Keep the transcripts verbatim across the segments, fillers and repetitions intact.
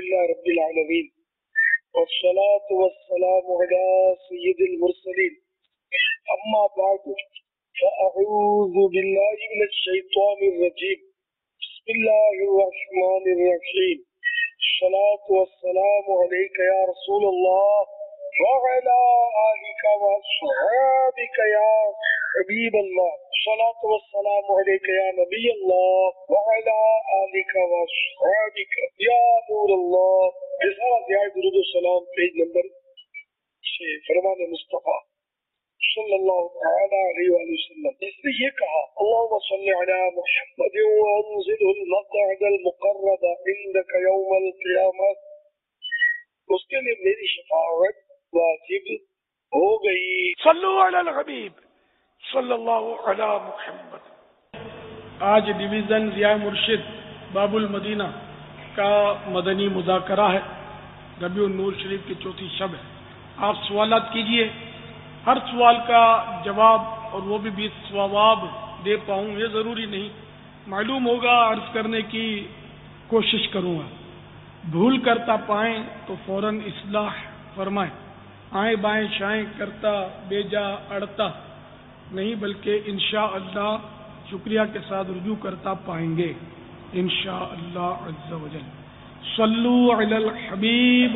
لله رب العالمين والصلاة والسلام على سيد المرسلين أما بعد فأعوذ بالله من الشيطان الرجيم بسم الله الرحمن الرحيم الصلاة والسلام عليك يا رسول الله وعلى آلك وأصحابك يا حبيب الله الصلاة والسلام عليك يا نبي الله وعلى آلك وأصحابك يا نور الله. رسالہ دعائے درود و سلام پیج نمبر چھ فرمان مصطفیٰ صلی اللہ تعالی علیہ وآلہ وسلم. اس نے یہ کہا اللہم صلی علی محمد وانزله المقعد المقرب عندك یوم القیامہ. اس کے لیے میری شفاعت واجب ہو گئی. صلو علی الحبیب صلی اللہ علی محمد. آج ڈویژن ضیاء مرشد باب المدینہ کا مدنی مذاکرہ ہے. ربیع النور شریف کی چوتھی شب ہے. آپ سوالات کیجئے، ہر سوال کا جواب اور وہ بھی بیس ثواب دے پاؤں یہ ضروری نہیں، معلوم ہوگا عرض کرنے کی کوشش کروں گا. بھول کرتا پائیں تو فوراً اصلاح فرمائیں. آئیں بائیں شائیں کرتا بے جا اڑتا نہیں، بلکہ انشاءاللہ شکریہ کے ساتھ رجوع کرتا پائیں گے انشاءاللہ عز و جل. صلو علی الحبیب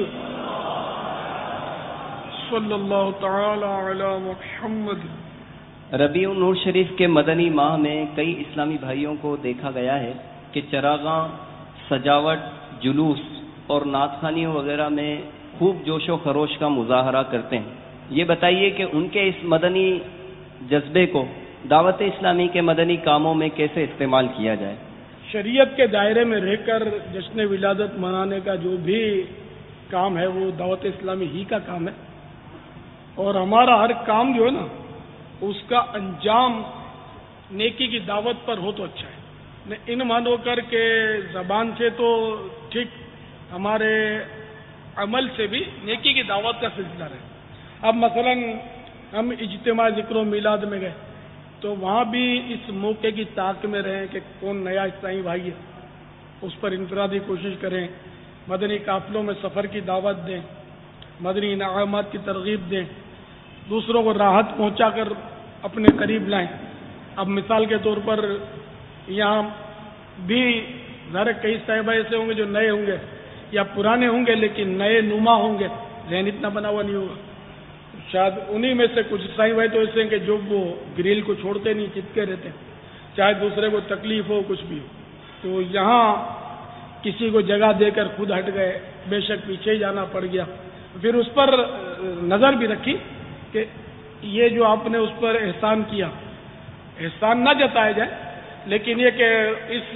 صلی اللہ تعالی علی محمد. ربیع النور شریف کے مدنی ماہ میں کئی اسلامی بھائیوں کو دیکھا گیا ہے کہ چراغاں، سجاوٹ، جلوس اور نعت خوانیوں وغیرہ میں خوب جوش و خروش کا مظاہرہ کرتے ہیں. یہ بتائیے کہ ان کے اس مدنی جذبے کو دعوت اسلامی کے مدنی کاموں میں کیسے استعمال کیا جائے؟ شریعت کے دائرے میں رہ کر جشن ولادت منانے کا جو بھی کام ہے وہ دعوت اسلامی ہی کا کام ہے، اور ہمارا ہر کام جو ہے نا اس کا انجام نیکی کی دعوت پر ہو تو اچھا ہے. ان مانو کر کے زبان سے تو ٹھیک، ہمارے عمل سے بھی نیکی کی دعوت کا سلسلہ رہے. اب مثلا ہم اجتماع ذکر و میلاد میں گئے تو وہاں بھی اس موقع کی طاق میں رہیں کہ کون نیا اسلامی بھائی ہے، اس پر انفرادی کوشش کریں، مدنی قافلوں میں سفر کی دعوت دیں، مدنی انعامات کی ترغیب دیں، دوسروں کو راحت پہنچا کر اپنے قریب لائیں. اب مثال کے طور پر یہاں بھی ظاہر کئی صاحب ایسے ہوں گے جو نئے ہوں گے یا پرانے ہوں گے لیکن نئے نما ہوں گے، ذہن اتنا بنا ہوا نہیں ہوگا. شاید انہی میں سے کچھ عیسائی بھائی تو ایسے ہیں کہ جو وہ گریل کو چھوڑتے نہیں، چپکے رہتے ہیں، چاہے دوسرے کو تکلیف ہو کچھ بھی ہو. تو یہاں کسی کو جگہ دے کر خود ہٹ گئے، بے شک پیچھے ہی جانا پڑ گیا. پھر اس پر نظر بھی رکھی کہ یہ جو آپ نے اس پر احسان کیا، احسان نہ جتایا جائے، لیکن یہ کہ اس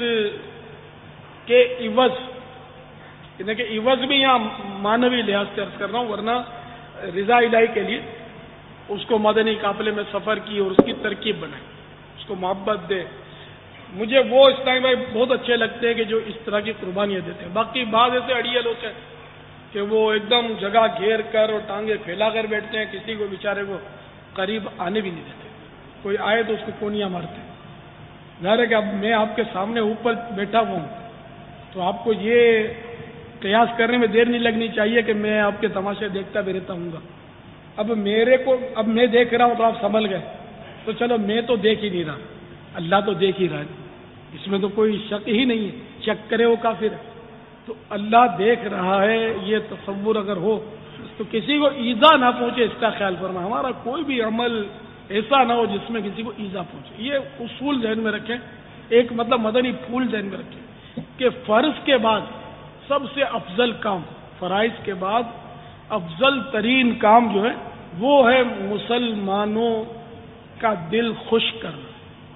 کے عوض یعنی کہ عوض بھی یہاں معنوی لحاظ سے عرض کر رہا ہوں، ورنہ رضا الہی کے لیے اس کو مدنی قافلے میں سفر کی اور اس کی ترکیب بنائے، اس کو محبت دے. مجھے وہ اسلامی بھائی بہت اچھے لگتے ہیں کہ جو اس طرح کی قربانیاں دیتے ہیں. باقی بعض ایسے اڑیل ہوتے ہیں کہ وہ ایک دم جگہ گھیر کر اور ٹانگیں پھیلا کر بیٹھتے ہیں، کسی کو بیچارے کو قریب آنے بھی نہیں دیتے، کوئی آئے تو اس کو کونیاں مارتے ہیں. ظاہر ہے کہ اب میں آپ کے سامنے اوپر بیٹھا ہوا ہوں تو آپ کو یہ قیاس کرنے میں دیر نہیں لگنی چاہیے کہ میں آپ کے تماشے دیکھتا بھی رہتا ہوں گا. اب میرے کو اب میں دیکھ رہا ہوں تو آپ سنبھل گئے، تو چلو میں تو دیکھ ہی نہیں رہا، اللہ تو دیکھ ہی رہا ہے، اس میں تو کوئی شک ہی نہیں ہے. شک کرے وہ کافر ہے. تو اللہ دیکھ رہا ہے یہ تصور اگر ہو تو کسی کو ایذا نہ پہنچے اس کا خیال فرما. ہمارا کوئی بھی عمل ایسا نہ ہو جس میں کسی کو ایذا پہنچے. یہ اصول ذہن میں رکھیں. ایک مطلب مدنی پھول ذہن میں رکھیں کہ فرض کے بعد سب سے افضل کام، فرائض کے بعد افضل ترین کام جو ہے وہ ہے مسلمانوں کا دل خوش کرنا،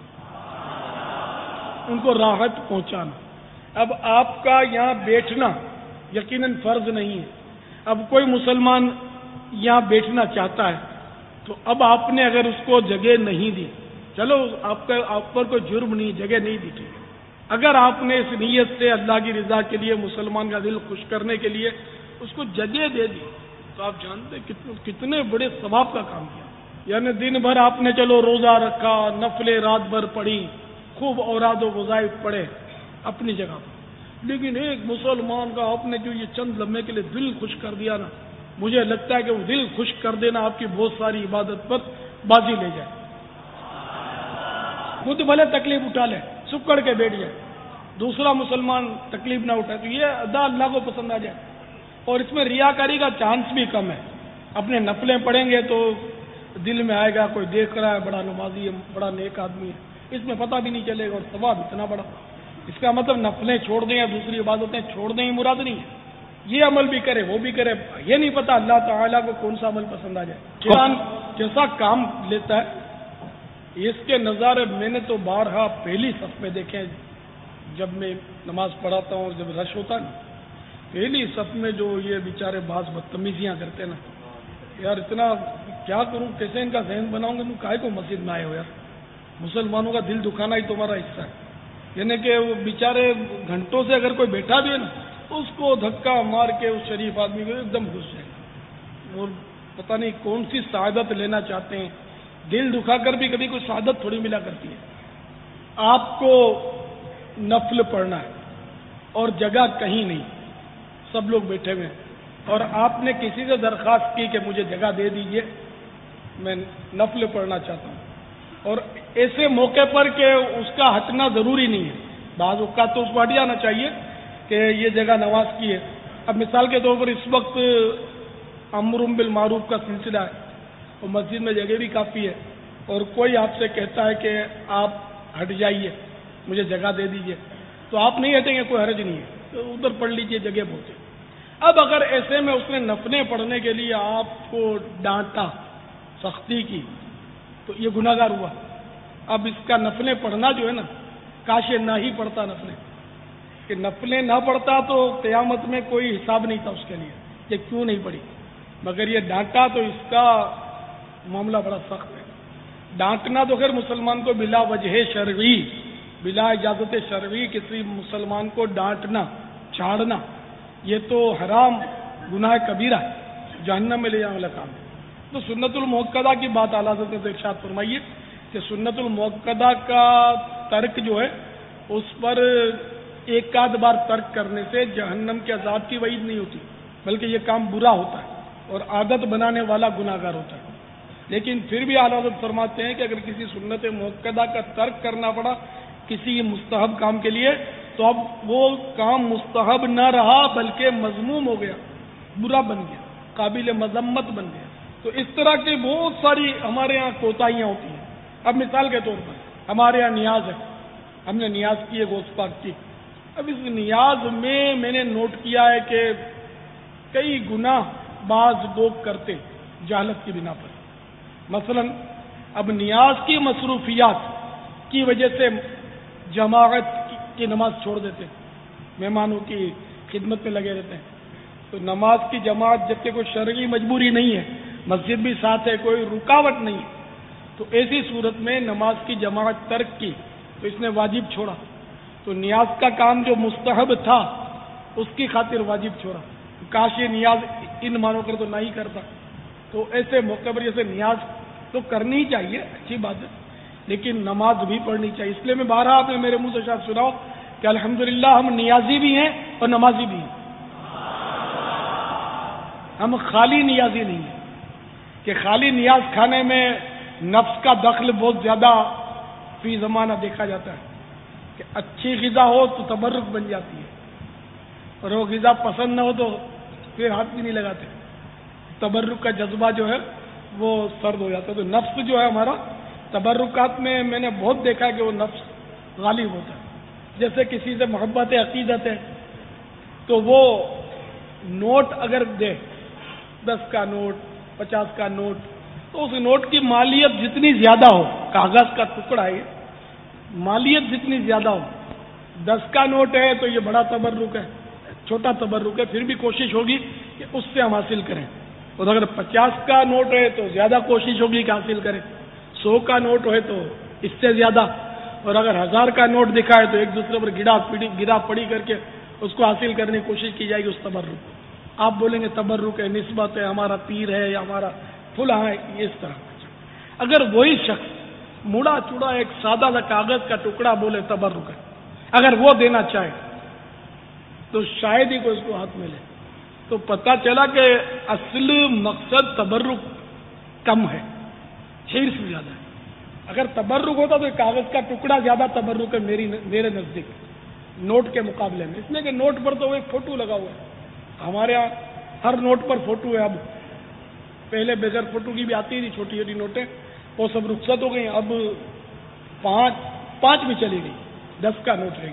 ان کو راحت پہنچانا. اب آپ کا یہاں بیٹھنا یقیناً فرض نہیں ہے. اب کوئی مسلمان یہاں بیٹھنا چاہتا ہے تو اب آپ نے اگر اس کو جگہ نہیں دی، چلو آپ کا آپ پر کوئی جرم نہیں، جگہ نہیں دی ٹھیک. اگر آپ نے اس نیت سے اللہ کی رضا کے لیے مسلمان کا دل خوش کرنے کے لیے اس کو جگہ دے دی تو آپ جانتے کتنے کتنے بڑے ثواب کا کام کیا. یعنی دن بھر آپ نے چلو روزہ رکھا، نفلیں رات بھر پڑھی، خوب اوراد و وظائف پڑھے اپنی جگہ پر، لیکن ایک مسلمان کا آپ نے جو یہ چند لمحے کے لیے دل خوش کر دیا نا، مجھے لگتا ہے کہ وہ دل خوش کر دینا آپ کی بہت ساری عبادت پر بازی لے جائے. خود بھلے تکلیف اٹھا لے، سکڑ کے بیٹھ جائے، دوسرا مسلمان تکلیف نہ اٹھائے، تو یہ ادا اللہ کو پسند آ جائے. اور اس میں ریاکاری کا چانس بھی کم ہے. اپنے نفلیں پڑھیں گے تو دل میں آئے گا کوئی دیکھ رہا ہے، بڑا نمازی ہے، بڑا نیک آدمی ہے، اس میں پتہ بھی نہیں چلے گا اور ثواب اتنا بڑا. اس کا مطلب نفلیں چھوڑ دیں یا دوسری عبادتیں چھوڑ دیں ہی مراد نہیں ہے. یہ عمل بھی کرے وہ بھی کرے، یہ نہیں پتا اللہ تعالیٰ کو کون سا عمل پسند آ جائے. قرآن جیسا کام لیتا ہے اس کے نظارے میں نے تو بارہا پہلی صف میں دیکھے. جب میں نماز پڑھاتا ہوں، جب رش ہوتا ہے نا، پہلی صف میں جو یہ بیچارے بعض بدتمیزیاں کرتے نا، یار اتنا کیا کروں، کیسے ان کا ذہن بناؤں گا. تم کائے کو مسجد میں آئے ہو یار؟ مسلمانوں کا دل دکھانا ہی تمہارا حصہ ہے. یعنی کہ وہ بیچارے گھنٹوں سے اگر کوئی بیٹھا بھی ہے نا، اس کو دھکا مار کے اس شریف آدمی کو ایک دم گھس جائے گا. اور پتہ نہیں کون سی سعادت لینا چاہتے ہیں. دل دکھا کر بھی کبھی کوئی سعادت تھوڑی ملا کرتی ہے. آپ کو نفل پڑھنا ہے اور جگہ کہیں نہیں، سب لوگ بیٹھے ہوئے ہیں، اور آپ نے کسی سے درخواست کی کہ مجھے جگہ دے دیجئے، میں نفل پڑھنا چاہتا ہوں. اور ایسے موقع پر کہ اس کا ہٹنا ضروری نہیں ہے، بعض اوقات تو اس کو ہٹ جانا چاہیے کہ یہ جگہ نماز کی ہے. اب مثال کے طور پر اس وقت امر بالمعروف کا سلسلہ ہے اور مسجد میں جگہ بھی کافی ہے، اور کوئی آپ سے کہتا ہے کہ آپ ہٹ جائیے، مجھے جگہ دے دیجئے، تو آپ نہیں ہٹیں گے، کوئی حرج نہیں ہے، تو ادھر پڑھ لیجئے، جگہ بہت ہے. اب اگر ایسے میں اس نے نفلیں پڑھنے کے لیے آپ کو ڈانٹا، سختی کی، تو یہ گناہ گار ہوا. اب اس کا نفلیں پڑھنا جو ہے نا، کاش نہ ہی پڑھتا نفلیں، کہ نفلیں نہ پڑھتا تو قیامت میں کوئی حساب نہیں تھا اس کے لیے کہ کیوں نہیں پڑھی. مگر یہ ڈانٹا تو اس کا معاملہ بڑا سخت ہے. ڈانٹنا تو خیر مسلمان کو بلا وجہ شرعی، بلا اجازت شرعی کسی مسلمان کو ڈانٹنا، چھاڑنا، یہ تو حرام گناہ کبیرہ ہے، جہنم میں لے جانے والا کام ہے. تو سنت المؤکدہ کی بات اعلیٰ حضرت نے ارشاد فرمائیے کہ سنت المؤکدہ کا ترک جو ہے اس پر ایک آدھ بار ترک کرنے سے جہنم کے عذاب کی وعید نہیں ہوتی، بلکہ یہ کام برا ہوتا ہے اور عادت بنانے والا گناہ گار ہوتا ہے. لیکن پھر بھی اعلیٰ حضرت فرماتے ہیں کہ اگر کسی سنت مؤکدہ کا ترک کرنا پڑا کسی مستحب کام کے لیے، تو اب وہ کام مستحب نہ رہا بلکہ مذموم ہو گیا، برا بن گیا، قابل مذمت بن گیا. تو اس طرح کی بہت ساری ہمارے ہاں کوتاہیاں ہوتی ہیں. اب مثال کے طور پر ہمارے ہاں نیاز ہے، ہم نے نیاز کی ہے غوث پاک کی. اب اس نیاز میں میں نے نوٹ کیا ہے کہ کئی گناہ بعض لوگ کرتے جہالت کی بنا پر. مثلا اب نیاز کی مصروفیات کی وجہ سے جماعت کی نماز چھوڑ دیتے، مہمانوں کی خدمت میں لگے رہتے ہیں. تو نماز کی جماعت جبکہ کوئی شرعی مجبوری نہیں ہے، مسجد بھی ساتھ ہے، کوئی رکاوٹ نہیں ہے، تو ایسی صورت میں نماز کی جماعت ترک کی تو اس نے واجب چھوڑا. تو نیاز کا کام جو مستحب تھا اس کی خاطر واجب چھوڑا. کاش یہ نیاز ان مانو کر تو نہ ہی کرتا. تو ایسے موقع پر جیسے نیاز تو کرنی ہی چاہیے، اچھی بات ہے، لیکن نماز بھی پڑھنی چاہیے. اس لیے میں بارہا آپ نے میرے منہ سے شاید سناؤ کہ الحمدللہ ہم نیازی بھی ہیں اور نمازی بھی ہیں. ہم خالی نیازی نہیں ہیں کہ خالی نیاز کھانے میں نفس کا دخل بہت زیادہ فی زمانہ دیکھا جاتا ہے کہ اچھی غذا ہو تو تبرک بن جاتی ہے، اور وہ غذا پسند نہ ہو تو پھر ہاتھ بھی نہیں لگاتے، تبرک کا جذبہ جو ہے وہ سرد ہو جاتا ہے. تو نفس جو ہے ہمارا تبرکات میں میں نے بہت دیکھا کہ وہ نفس غالب ہوتا ہے. جیسے کسی سے محبت عقیدت ہے تو وہ نوٹ اگر دے، دس کا نوٹ، پچاس کا نوٹ، تو اس نوٹ کی مالیت جتنی زیادہ ہو، کاغذ کا ٹکڑا ہے، مالیت جتنی زیادہ ہو، دس کا نوٹ ہے تو یہ بڑا تبرک ہے، چھوٹا تبرک ہے، پھر بھی کوشش ہوگی کہ اس سے ہم حاصل کریں. اور اگر پچاس کا نوٹ ہے تو زیادہ کوشش ہوگی کہ حاصل کریں، سو کا نوٹ ہے تو اس سے زیادہ، اور اگر ہزار کا نوٹ دکھائے تو ایک دوسرے پر گرا پڑی گرا پڑی کر کے اس کو حاصل کرنے کی کوشش کی جائے گی اس تبرک. آپ بولیں گے تبرک ہے، نسبت ہے، ہمارا پیر ہے یا ہمارا فلاں ہے، اس طرح. اگر وہی شخص مڑا چڑا ایک سادہ سا کاغذ کا ٹکڑا بولے تبرک ہے، اگر وہ دینا چاہے تو شاید ہی کوئی اس کو ہاتھ میں لے. تو پتہ چلا کہ اصل مقصد تبرک کم ہے، حرص زیادہ ہے. اگر تبرک ہوتا تو کاغذ کا ٹکڑا زیادہ تبرک ہے میری میرے نزدیک نوٹ کے مقابلے میں، اس لیے کہ نوٹ پر تو ایک فوٹو لگا ہوا ہے. ہمارے یہاں ہر نوٹ پر فوٹو ہے. اب پہلے بغیر فوٹو کی بھی آتی تھی چھوٹی چھوٹی نوٹیں، وہ سب رخصت ہو گئی. اب پانچ پانچ بھی چلی گئی، دس کا نوٹ رہ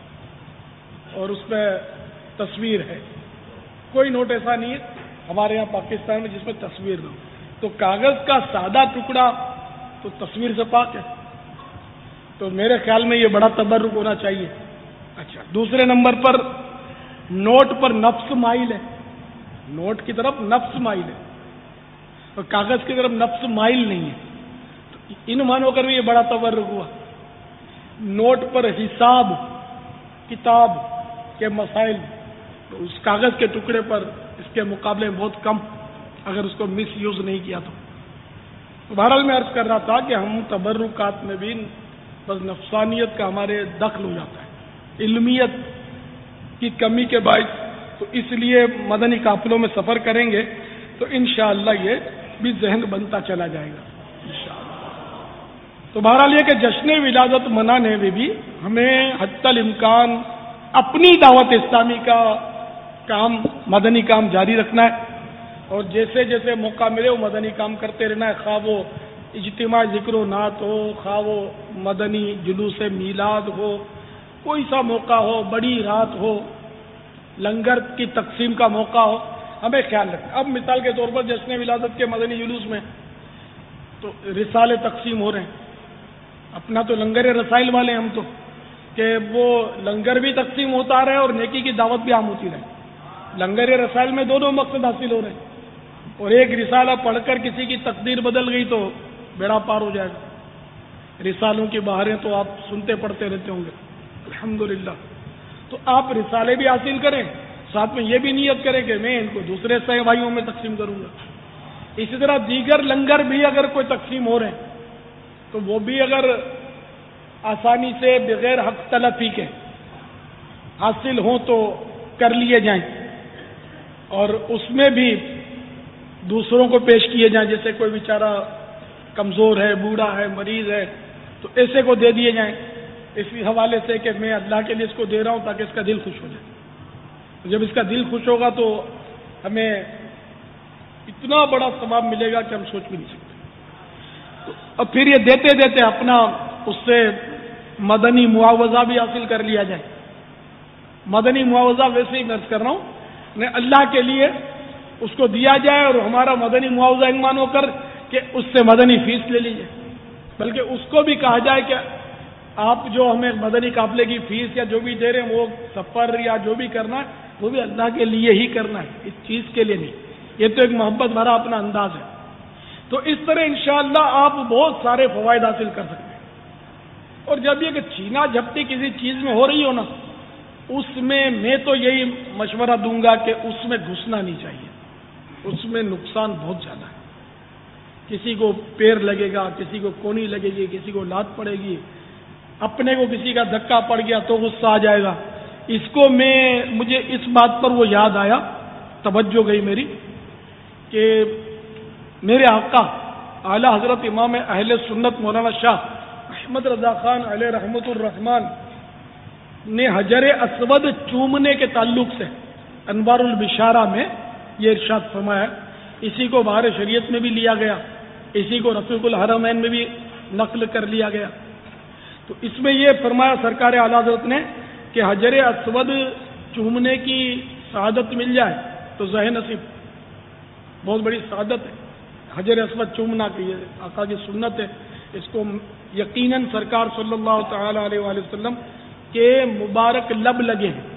گیا اور اس پہ تصویر ہے. کوئی نوٹ ایسا نہیں ہے ہمارے یہاں پاکستان میں جس میں تصویر نہ ہو. تو کاغذ کا سادہ ٹکڑا تو تصویر سے پاک ہے. تو میرے خیال میں یہ بڑا تبرک ہونا چاہیے. اچھا، دوسرے نمبر پر نوٹ پر نفس مائل ہے. نوٹ کی طرف نفس مائل ہے اور کاغذ کی طرف نفس مائل نہیں ہے. تو ان معنوں کر بھی یہ بڑا تبرک ہوا. نوٹ پر حساب کتاب کے مسائل تو اس کاغذ کے ٹکڑے پر اس کے مقابلے میں بہت کم، اگر اس کو مس یوز نہیں کیا تو. تو بہرحال میں عرض کر رہا تھا کہ ہم تبرکات میں بھی بس نفسانیت کا ہمارے دخل ہو جاتا ہے، علمیت کی کمی کے باعث. تو اس لیے مدنی قافلوں میں سفر کریں گے تو انشاءاللہ یہ بھی ذہن بنتا چلا جائے گا انشاءاللہ. تو بہرحال یہ کہ جشن ولادت منانے میں بھی ہمیں حتی الامکان اپنی دعوت اسلامی کا کام مدنی کام جاری رکھنا ہے اور جیسے جیسے موقع ملے وہ مدنی کام کرتے رہنا ہے. خواہ وہ اجتماع ذکر و نعت ہو، خواہ وہ مدنی جلوس میلاد ہو، کوئی سا موقع ہو، بڑی رات ہو، لنگر کی تقسیم کا موقع ہو، ہمیں خیال رکھنا. اب مثال کے طور پر جشن ولادت کے مدنی جلوس میں تو رسالے تقسیم ہو رہے ہیں. اپنا تو لنگر رسائل والے ہم تو کہ وہ لنگر بھی تقسیم ہوتا رہے اور نیکی کی دعوت بھی عام ہوتی رہے. لنگر رسائل میں دونوں مقصد حاصل ہو رہے ہیں. اور ایک رسالہ پڑھ کر کسی کی تقدیر بدل گئی تو بیڑا پار ہو جائے گا. رسالوں کی بہاریں تو آپ سنتے پڑھتے رہتے ہوں گے الحمدللہ. تو آپ رسالے بھی حاصل کریں، ساتھ میں یہ بھی نیت کریں کہ میں ان کو دوسرے سہ بھائیوں میں تقسیم کروں گا. اسی طرح دیگر لنگر بھی اگر کوئی تقسیم ہو رہے ہیں تو وہ بھی اگر آسانی سے بغیر حق تلفی کے حاصل ہوں تو کر لیے جائیں اور اس میں بھی دوسروں کو پیش کیے جائیں. جیسے کوئی بیچارہ کمزور ہے، بوڑھا ہے، مریض ہے تو ایسے کو دے دیے جائیں اسی حوالے سے کہ میں اللہ کے لیے اس کو دے رہا ہوں تاکہ اس کا دل خوش ہو جائے. جب اس کا دل خوش ہوگا تو ہمیں اتنا بڑا ثواب ملے گا کہ ہم سوچ بھی نہیں سکتے. اور پھر یہ دیتے دیتے اپنا اس سے مدنی معاوضہ بھی حاصل کر لیا جائے. مدنی معاوضہ ویسے ہی میں عرض کر رہا ہوں نے اللہ کے لیے اس کو دیا جائے اور ہمارا مدنی معاوضہ ایک مان ہو کر کہ اس سے مدنی فیس لے لیجیے. بلکہ اس کو بھی کہا جائے کہ آپ جو ہمیں مدنی قافلے کی فیس یا جو بھی دے رہے ہیں وہ سفر یا جو بھی کرنا ہے وہ بھی اللہ کے لیے ہی کرنا ہے، اس چیز کے لیے نہیں. یہ تو ایک محبت بھرا اپنا انداز ہے. تو اس طرح انشاءاللہ آپ بہت سارے فوائد حاصل کر سکتے ہیں. اور جب یہ کہ چھینا جھپٹی کسی چیز میں ہو رہی ہو نا، اس میں میں تو یہی مشورہ دوں گا کہ اس میں گھسنا نہیں چاہیے. اس میں نقصان بہت زیادہ ہے. کسی کو پیر لگے گا، کسی کو کونی لگے گی، کسی کو لات پڑے گی، اپنے کو کسی کا دھکا پڑ گیا تو غصہ آ جائے گا. اس کو میں مجھے اس بات پر وہ یاد آیا، توجہ گئی میری کہ میرے آقا اعلی حضرت امام اہل سنت مولانا شاہ احمد رضا خان علیہ رحمت الرحمان نے حجر اسود چومنے کے تعلق سے انوار البشارہ میں یہ ارشاد فرمایا. اسی کو بہار شریعت میں بھی لیا گیا، اسی کو رفیق الحرمین میں بھی نقل کر لیا گیا. تو اس میں یہ فرمایا سرکار اعلی حضرت نے کہ حجر اسود چومنے کی سعادت مل جائے تو ذہ نصیب، بہت بڑی سعادت ہے حجر اسود چومنا کی. یہ آقا کی سنت ہے. اس کو یقیناً سرکار صلی اللہ تعالی علیہ وآلہ وسلم کے مبارک لب لگے ہیں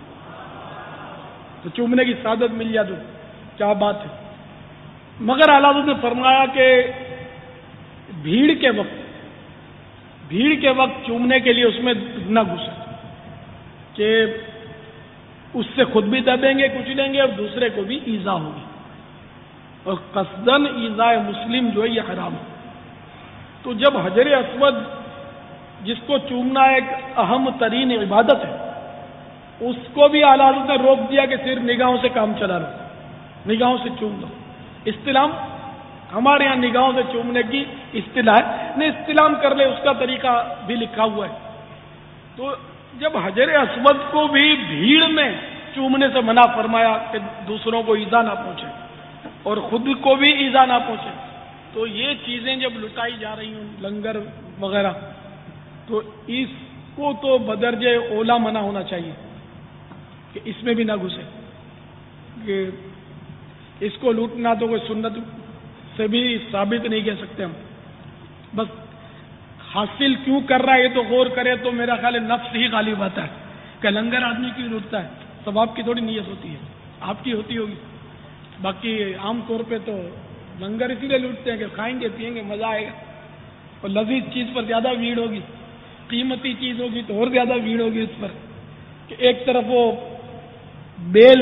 تو چومنے کی سعادت مل جائے تو کیا بات ہے. مگر اعلی حضرت نے فرمایا کہ بھیڑ کے وقت بھیڑ کے وقت چومنے کے لیے اس میں نہ گھسے کہ اس سے خود بھی دبیں گے، کچلیں گے اور دوسرے کو بھی ایذا ہوگی. اور قصدن ایذائے مسلم جو ہے یہ حرام ہے. تو جب حجر اسود جس کو چومنا ایک اہم ترین عبادت ہے اس کو بھی اعلیٰ حضرت نے روک دیا کہ صرف نگاہوں سے کام چلا لو، نگاہوں سے چوم لو۔ استلام ہمارے یہاں نگاہوں سے چومنے کی اصطلاح ہے، نہیں استلام کر لے اس کا طریقہ بھی لکھا ہوا ہے۔ تو جب حجر اسود کو بھی بھیڑ میں چومنے سے منع فرمایا کہ دوسروں کو ایذا نہ پہنچے اور خود کو بھی ایذا نہ پہنچے، تو یہ چیزیں جب لٹائی جا رہی ہوں لنگر وغیرہ، تو اس کو تو بدرجہ اولا منع ہونا چاہیے کہ اس میں بھی نہ گھسے، کہ اس کو لوٹنا تو کوئی سنت سے بھی ثابت نہیں کہہ سکتے ہم، بس حاصل کیوں کر رہا ہے یہ تو غور کرے تو میرا خیال ہے نفس ہی غالب آتا ہے کہ لنگر آدمی کیوں لوٹتا ہے، ثواب کی تھوڑی نیت ہوتی ہے، آپ کی ہوتی ہوگی۔ باقی عام طور پہ تو لنگر اسی لیے لوٹتے ہیں کہ کھائیں گے پیئیں گے مزہ آئے گا، اور لذیذ چیز پر زیادہ بھیڑ ہوگی، قیمتی چیز ہوگی تو اور زیادہ بھیڑ ہوگی اس پر، کہ ایک طرف وہ بیل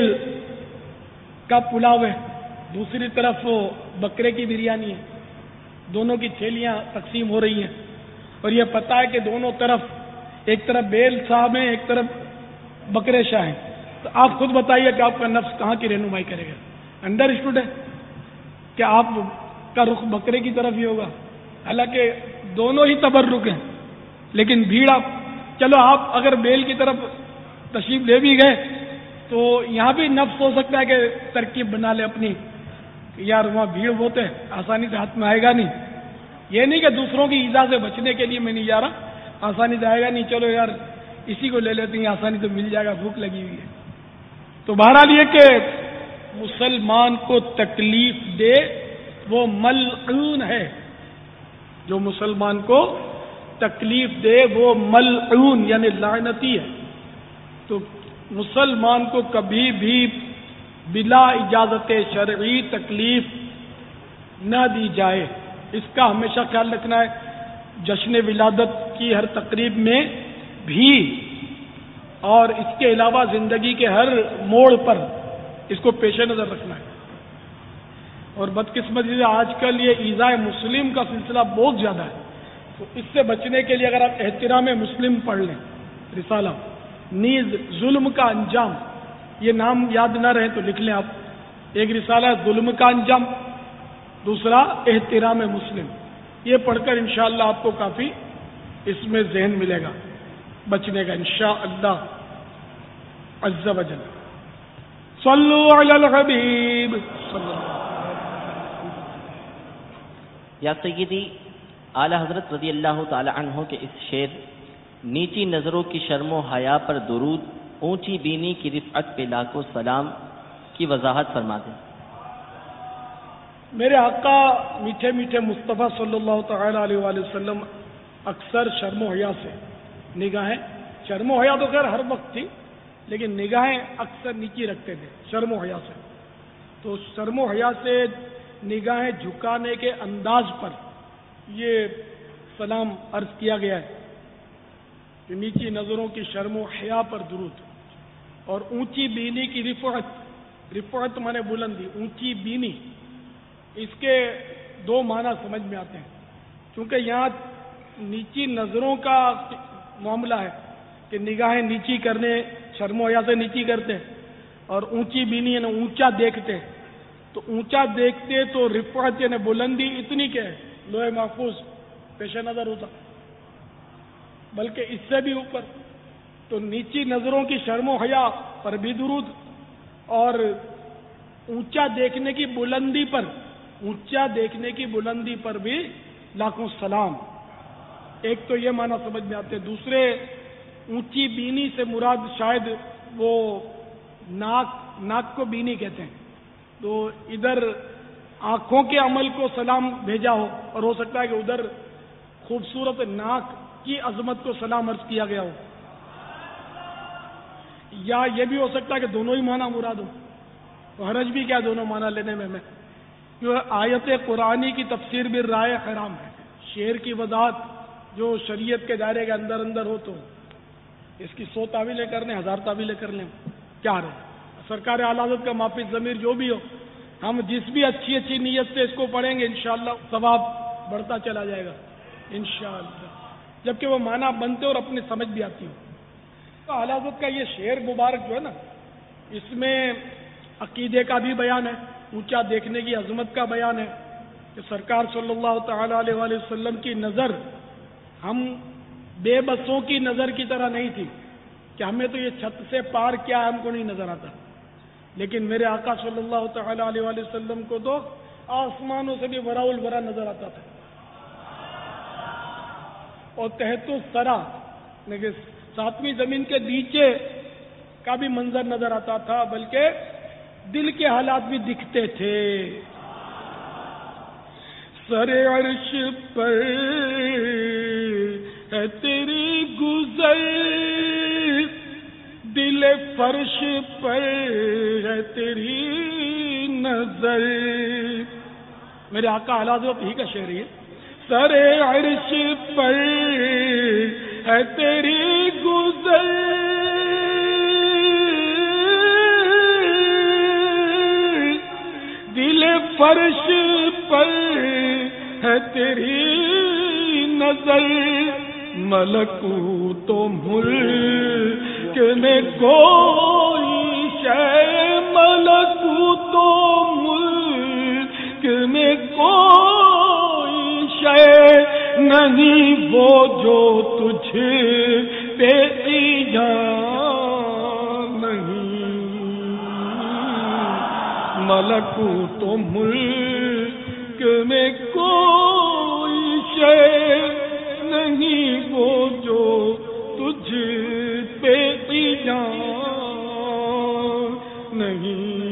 کا پلاؤ ہے، دوسری طرف وہ بکرے کی بریانی ہے، دونوں کی تھیلیاں تقسیم ہو رہی ہیں، اور یہ پتہ ہے کہ دونوں طرف ایک طرف بیل صاحب ہیں ایک طرف بکرے شاہ ہیں، تو آپ خود بتائیے کہ آپ کا نفس کہاں کی رہنمائی کرے گا؟ انڈر اسٹوڈ ہے کہ آپ کا رخ بکرے کی طرف ہی ہوگا، حالانکہ دونوں ہی تبرک ہیں، لیکن بھیڑ آپ چلو آپ اگر بیل کی طرف تشریف لے بھی گئے تو یہاں بھی نفس ہو سکتا ہے کہ ترکیب بنا لے اپنی کہ یار وہاں بھیڑ بہت ہے آسانی سے ہاتھ میں آئے گا نہیں، یہ نہیں کہ دوسروں کی ایذا سے بچنے کے لیے میں نہیں جا رہا، آسانی سے آئے گا نہیں، چلو یار اسی کو لے لیتے ہیں آسانی سے مل جائے گا، بھوک لگی ہوئی ہے۔ تو بہرحال یہ کہ مسلمان کو تکلیف دے وہ ملعون ہے، جو مسلمان کو تکلیف دے وہ ملعون یعنی لعنتی ہے۔ تو مسلمان کو کبھی بھی بلا اجازت شرعی تکلیف نہ دی جائے، اس کا ہمیشہ خیال رکھنا ہے۔ جشن ولادت کی ہر تقریب میں بھی اور اس کے علاوہ زندگی کے ہر موڑ پر اس کو پیش نظر رکھنا ہے۔ اور بدقسمتی سے آج کل یہ ایذائے مسلم کا سلسلہ بہت زیادہ ہے، تو اس سے بچنے کے لیے اگر آپ احترام مسلم پڑھ لیں رسالہ نیز ظلم کا انجام، یہ نام یاد نہ رہے تو لکھ لیں آپ، ایک رسالہ ہے ظلم کا انجام، دوسرا احترام مسلم، یہ پڑھ کر انشاءاللہ آپ کو کافی اس میں ذہن ملے گا بچنے کا انشاءاللہ عز و جل۔ صلو علی الحبیب صلی اللہ یا سیدی اعلی حضرت رضی اللہ تعالی عنہ کے اس شعر نیچی نظروں کی شرم و حیا پر درود، اونچی بینی کی رفعت پہ لاکھوں سلام کی وضاحت فرما دیں۔ میرے آقا میٹھے میٹھے مصطفیٰ صلی اللہ تعالی علیہ وآلہ وسلم اکثر شرم و حیا سے نگاہیں، شرم و حیا تو خیر ہر وقت تھی لیکن نگاہیں اکثر نیچی رکھتے تھے شرم و حیا سے۔ تو شرم و حیا سے نگاہیں جھکانے کے انداز پر یہ سلام عرض کیا گیا ہے کہ نیچی نظروں کی شرم و حیا پر درود، اور اونچی بینی کی رفعت، رفعت مانے بلندی، اونچی بینی، اس کے دو معنی سمجھ میں آتے ہیں، کیونکہ یہاں نیچی نظروں کا معاملہ ہے کہ نگاہیں نیچی کرنے، شرم و حیا سے نیچی کرتے، اور اونچی بینی یعنی اونچا دیکھتے، تو اونچا دیکھتے تو رفعت یعنی بلندی اتنی کہ لوح محفوظ پیش نظر ہوتا، بلکہ اس سے بھی اوپر، تو نیچی نظروں کی شرم و حیا پر بھی درود، اور اونچا دیکھنے کی بلندی پر، اونچا دیکھنے کی بلندی پر بھی لاکھوں سلام۔ ایک تو یہ معنی سمجھ میں آتے، دوسرے اونچی بینی سے مراد شاید وہ ناک، ناک کو بینی کہتے ہیں، تو ادھر آنکھوں کے عمل کو سلام بھیجا ہو، اور ہو سکتا ہے کہ ادھر خوبصورت ناک کی عظمت کو سلام عرض کیا گیا ہو، یا یہ بھی ہو سکتا ہے کہ دونوں ہی معنی مراد ہو، تو حرج بھی کیا دونوں معنی لینے میں، میں جو آیت قرآنی کی تفسیر بھی رائے حرام ہے، شعر کی وضاحت جو شریعت کے دائرے کے اندر اندر ہو تو اس کی سو تعویلیں کر لیں، ہزار تعویلیں کر لیں، کیا رہے سرکار اعلیٰ حضرت کا معافی ضمیر جو بھی ہو، ہم جس بھی اچھی اچھی نیت سے اس کو پڑھیں گے انشاءاللہ ثواب بڑھتا چلا جائے گا انشاءاللہ، جبکہ وہ معنی بنتے اور اپنی سمجھ بھی آتی ہو۔ اعلیٰ حضرت کا یہ شعر مبارک جو ہے نا، اس میں عقیدے کا بھی بیان ہے، اونچا دیکھنے کی عظمت کا بیان ہے کہ سرکار صلی اللہ تعالی علیہ وآلہ وسلم کی نظر ہم بے بسوں کی نظر کی طرح نہیں تھی کہ ہمیں تو یہ چھت سے پار کیا ہم کو نہیں نظر آتا، لیکن میرے آقا صلی اللہ تعالی علیہ وآلہ وسلم کو تو آسمانوں سے بھی وراء الورا نظر آتا تھا، اور تحت الثری لیکن ساتویں زمین کے نیچے کا بھی منظر نظر آتا تھا، بلکہ دل کے حالات بھی دکھتے تھے۔ سر عرش پر ہے تیری گزر، دل فرش پر ہے تیری نظر۔ میرے آقا اعلیٰ حضرت ہی کا شعر ہے، سر عرش پر ہے تیری گزر، دل فرش پر ہے تیری نظر، ملکوت و ملک میں کوئی شے، ملکوت و ملک میں کوئی شے نہیں وہ جو تجھ پہ ایجاد نہیں، ملکوت و ملک میں کوئی شے نہیں وہ جو تجھ پہ ایجاد نہیں۔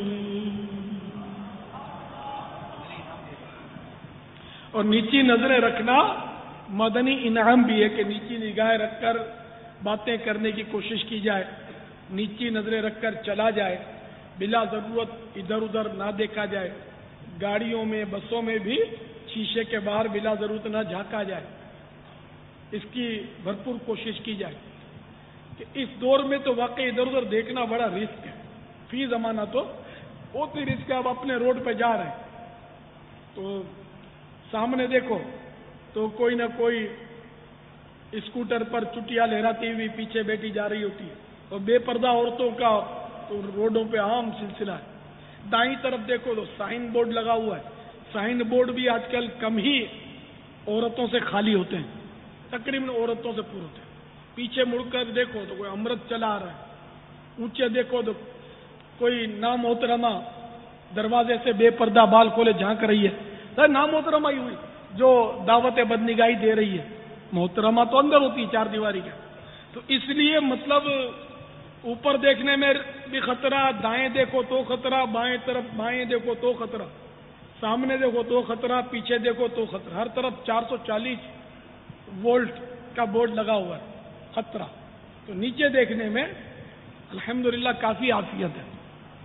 اور نیچی نظریں رکھنا مدنی انعام بھی ہے کہ نیچی نگاہیں رکھ کر باتیں کرنے کی کوشش کی جائے، نیچی نظریں رکھ کر چلا جائے، بلا ضرورت ادھر ادھر نہ دیکھا جائے، گاڑیوں میں بسوں میں بھی شیشے کے باہر بلا ضرورت نہ جھانکا جائے، اس کی بھرپور کوشش کی جائے کہ اس دور میں تو واقعی ادھر ادھر دیکھنا بڑا رسک ہے، فی زمانہ تو بہت ہی رسک ہے۔ اب اپنے روڈ پہ جا رہے ہیں تو سامنے دیکھو تو کوئی نہ کوئی اسکوٹر پر چٹیاں لہراتی ہوئی پیچھے بیٹھی جا رہی ہوتی ہے، اور بے پردہ عورتوں کا تو روڈوں پہ عام سلسلہ ہے۔ دائیں طرف دیکھو تو سائن بورڈ لگا ہوا ہے، سائن بورڈ بھی آج کل کم ہی عورتوں سے خالی ہوتے ہیں، تقریباً عورتوں سے پورے ہوتے ہیں۔ پیچھے مڑ کر دیکھو تو کوئی امرت چلا رہا ہے، اونچے دیکھو تو کوئی نامحترمہ دروازے سے بے پردہ بال کھولے جھانک رہی ہے، سر نامحترمہ ہی ہوئی جو دعوت بدنگاہی دے رہی ہے، محترمہ تو اندر ہوتی ہے چار دیواری کا۔ تو اس لیے مطلب اوپر دیکھنے میں بھی خطرہ، دائیں دیکھو تو خطرہ، بائیں طرف بائیں دیکھو تو خطرہ، سامنے دیکھو تو خطرہ، پیچھے دیکھو تو خطرہ، ہر طرف چار سو چالیس وولٹ کا بورڈ لگا ہوا ہے، خطرہ۔ تو نیچے دیکھنے میں الحمدللہ کافی عافیت ہے۔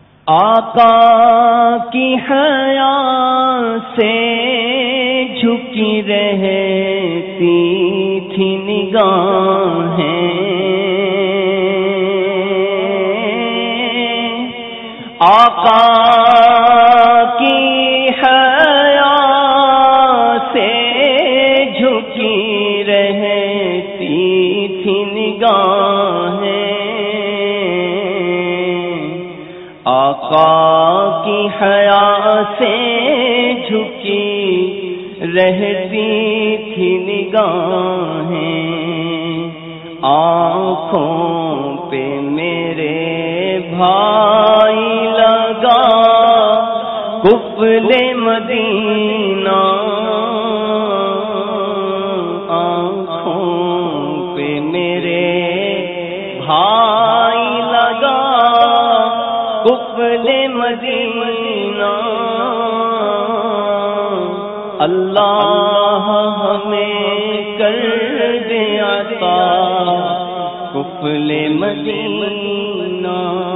آقا کی حیا سے جھکی رہتی تھی نگاہیں، آقا کی حیا سے جھکی رہتی تھی نگاہیں، آقا کی حیا سے جھکی رہتی تھی نگاہیں، آنکھوں پہ میرے بھائی لگا قفل مدینہ، آنکھوں پہ میرے بھائی لگا قفل مدینہ، اللہ ہمیں کر دے عطا قفل مدینہ۔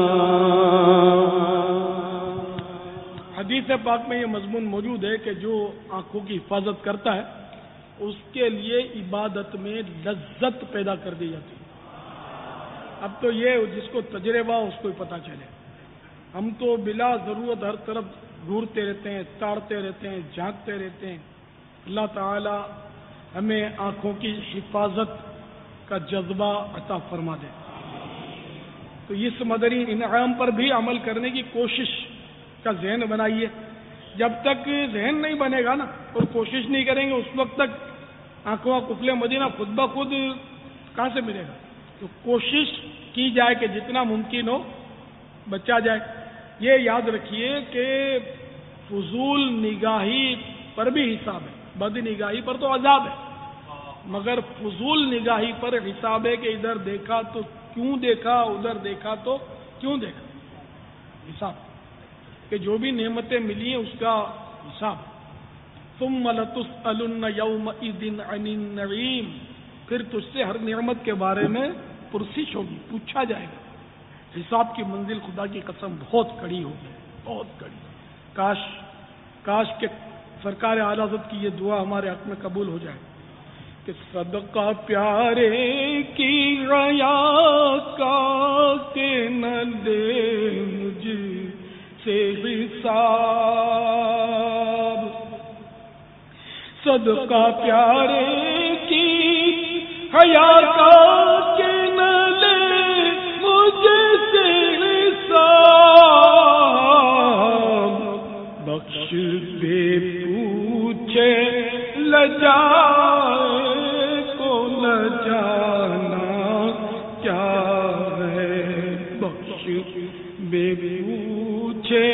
حدیث پاک میں یہ مضمون موجود ہے کہ جو آنکھوں کی حفاظت کرتا ہے اس کے لیے عبادت میں لذت پیدا کر دی جاتی ہے۔ اب تو یہ جس کو تجربہ اس کو ہی پتہ چلے، ہم تو بلا ضرورت ہر طرف ڈھونڈتے رہتے ہیں، تاڑتے رہتے ہیں، جھانکتے رہتے ہیں۔ اللہ تعالی ہمیں آنکھوں کی حفاظت کا جذبہ عطا فرما دے۔ تو اس مدنی انعام پر بھی عمل کرنے کی کوشش کا ذہن بنائیے. جب تک ذہن نہیں بنے گا نا اور کوشش نہیں کریں گے اس وقت تک آنکھوں کفل مدینہ خود بخود کہاں سے ملے گا. تو کوشش کی جائے کہ جتنا ممکن ہو بچا جائے. یہ یاد رکھیے کہ فضول نگاہی پر بھی حساب ہے، بد نگاہی پر تو عذاب ہے، مگر فضول نگاہی پر حساب ہے کہ ادھر دیکھا تو کیوں دیکھا، ادھر دیکھا تو کیوں دیکھا. حساب کہ جو بھی نعمتیں ملی ہیں اس کا حساب. ثم لتسألن یومئذ عن النعیم، پھر تجھ سے ہر نعمت کے بارے میں پرسش ہوگی، پوچھا جائے گا. حساب کی منزل خدا کی قسم بہت کڑی ہوگی، بہت کڑی. کاش کاش کہ سرکار اعلی حضرت کی یہ دعا ہمارے حق میں قبول ہو جائے کہ صدقہ پیارے کی ریا کا کہ نہ دے مجھ سے حساب. صدقہ پیارے کی حیا کا کہ نہ لے مجھ سے حساب. بخش بے پوچھے لجائے کو لجانا کیا ہے. بخش بے پوچھے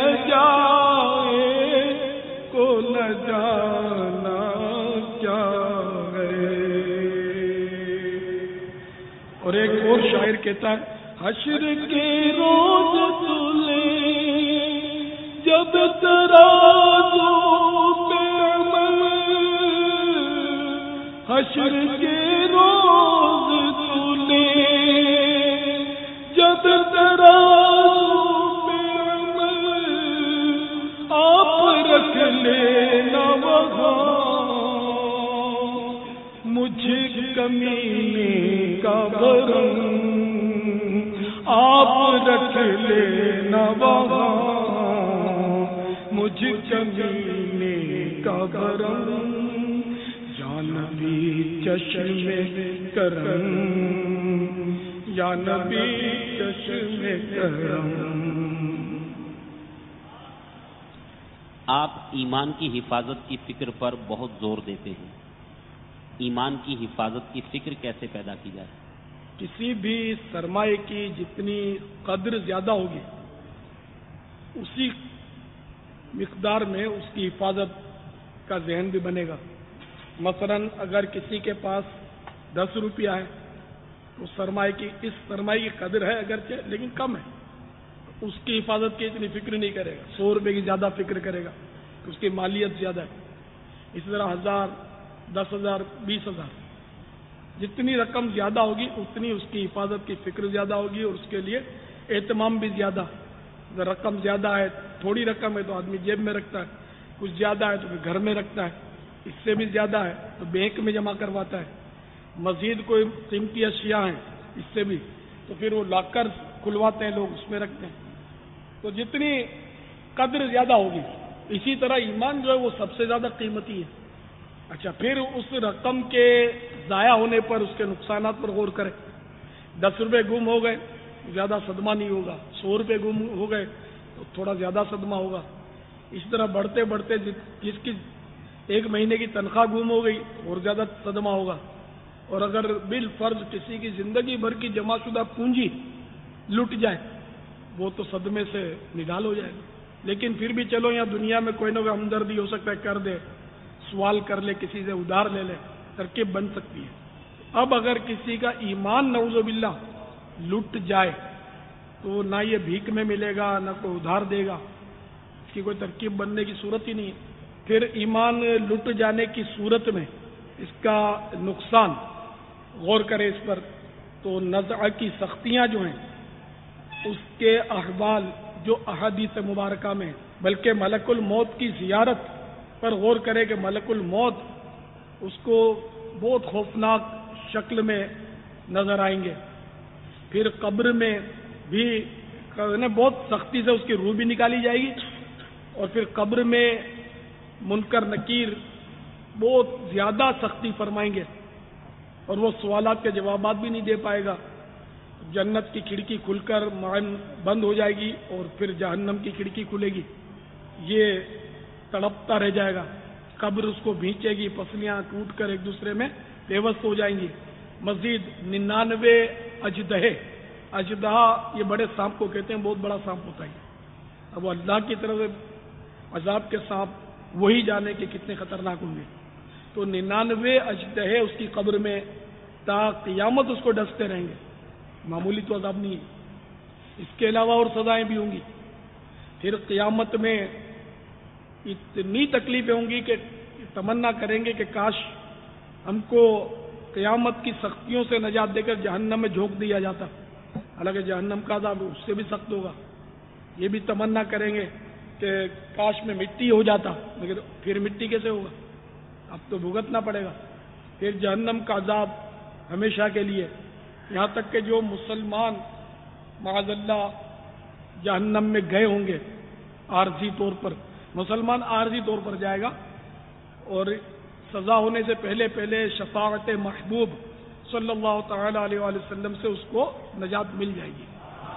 لجائے کو لجانا کیا ہے. اور ایک اور شاعر کہتا ہے حشر کے روز تلے جب ترازو پہ عمل، حشر کے روز تلے جب ترازو پہ عمل، آپ رکھ لینا وہاں مجھ کمینے کا بھرم، آپ رکھ لینا وہاں مجھ کمینے کا بھرم. یا نبی چشم کرم، یا نبی چشم کرم. آپ ایمان کی حفاظت کی فکر پر بہت زور دیتے ہیں. ایمان کی حفاظت کی فکر کیسے پیدا کی جائے؟ کسی بھی سرمایہ کی جتنی قدر زیادہ ہوگی اسی مقدار میں اس کی حفاظت کا ذہن بھی بنے گا. مثلا اگر کسی کے پاس دس روپیہ ہے تو سرمایہ کی اس سرمایہ کی قدر ہے اگرچہ لیکن کم ہے، اس کی حفاظت کی اتنی فکر نہیں کرے گا. سو روپے کی زیادہ فکر کرے گا کہ اس کی مالیت زیادہ ہے. اسی طرح ہزار، دس ہزار، بیس ہزار، جتنی رقم زیادہ ہوگی اتنی اس کی حفاظت کی فکر زیادہ ہوگی اور اس کے لیے اہتمام بھی زیادہ. اگر رقم زیادہ ہے، تھوڑی رقم ہے تو آدمی جیب میں رکھتا ہے، کچھ زیادہ ہے تو پھر گھر میں رکھتا ہے، اس سے بھی زیادہ ہے تو بینک میں جمع کرواتا ہے، مزید کوئی قیمتی اشیاء ہیں اس سے بھی تو پھر وہ لاکر کھلواتے ہیں لوگ، اس میں رکھتے ہیں. تو جتنی قدر زیادہ ہوگی اسی طرح ایمان جو ہے وہ سب سے زیادہ قیمتی ہے. اچھا پھر اس رقم کے ضائع ہونے پر اس کے نقصانات پر غور کریں. دس روپے گم ہو گئے زیادہ صدمہ نہیں ہوگا، سو روپے گم ہو گئے تو تھوڑا زیادہ صدمہ ہوگا. اس طرح بڑھتے بڑھتے جس کی ایک مہینے کی تنخواہ گم ہو گئی اور زیادہ صدمہ ہوگا. اور اگر بالفرض کسی کی زندگی بھر کی جمع شدہ پونجی لٹ جائے وہ تو صدمے سے نڈال ہو جائے گا. لیکن پھر بھی چلو یہاں دنیا میں کوئی نہ کوئی ہمدردی ہو سکتا ہے، کر دے، سوال کر لے، کسی سے ادھار لے لے، ترکیب بن سکتی ہے. اب اگر کسی کا ایمان نعوذ باللہ لٹ جائے تو نہ یہ بھیک میں ملے گا نہ کوئی ادھار دے گا، اس کی کوئی ترکیب بننے کی صورت ہی نہیں ہے. پھر ایمان لٹ جانے کی صورت میں اس کا نقصان غور کرے اس پر تو نزع کی سختیاں جو ہیں اس کے احوال جو احادیث مبارکہ میں، بلکہ ملک الموت کی زیارت پر غور کرے کہ ملک الموت اس کو بہت خوفناک شکل میں نظر آئیں گے. پھر قبر میں بھی بہت سختی سے اس کی روح بھی نکالی جائے گی اور پھر قبر میں منکر نکیر بہت زیادہ سختی فرمائیں گے اور وہ سوالات کے جوابات بھی نہیں دے پائے گا. जन्नत की खिड़की खुलकर बंद हो जाएगी और फिर जहन्नम की खिड़की खुलेगी। ये तड़पता रह जाएगा, कब्र उसको भींचेगी, पसलियां टूट कर एक दूसरे में बेवस हो जाएंगी। मजीद निन्यानवे अजदहे, अजदहा ये बड़े सांप को कहते हैं, बहुत बड़ा सांप होता है। अब वो अल्लाह की तरफ से अजाब के सांप वही जाने के कितने खतरनाक होंगे। तो निन्यानवे अजदहे उसकी कब्र में ता क़यामत उसको डसते रहेंगे, मामूली तो अजाब नहीं है। इसके अलावा और सजाएं भी होंगी। फिर क़यामत में इतनी तकलीफें होंगी कि तमन्ना करेंगे कि काश हमको क़यामत की सख्तियों से निजात देकर जहन्नम में झोंक दिया जाता। हालांकि जहन्नम का अजाब उससे भी सख्त होगा। ये भी तमन्ना करेंगे कि काश में मिट्टी हो जाता, लेकिन फिर मिट्टी कैसे होगा, अब तो भुगतना पड़ेगा। फिर जहन्नम का अजाब हमेशा के लिए। यहाँ तक कि जो मुसलमान माअज़ल्लाह जहन्नम में गए होंगे आर्जी तौर पर, मुसलमान आर्जी तौर पर जाएगा और सजा होने से पहले पहले शफाअत महबूब सल्लल्लाहु तआला अलैहि वसल्लम से उसको नजात मिल जाएगी।